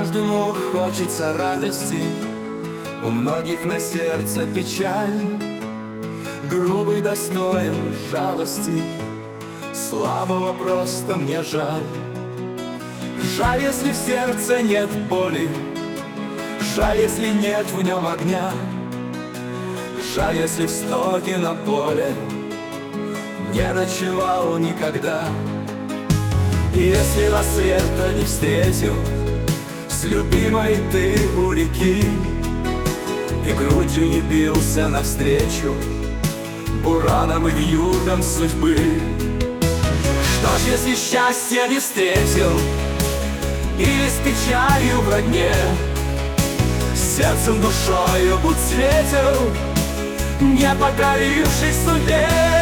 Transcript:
Каждому хочется радости, у многих на сердце печаль. Грубый достоин жалости, слабого просто мне жаль. Жаль, если в сердце нет боли, жаль, если нет в нем огня. Жаль, если в стоге на поле не ночевал никогда. И если рассвета не встретил с любимой ты у реки, и грудью не бился навстречу бураном и вьюгам судьбы. Что ж, если счастье не встретил, или с печалью в родне, сердцем, душою будь светел, не покорившись судьбе.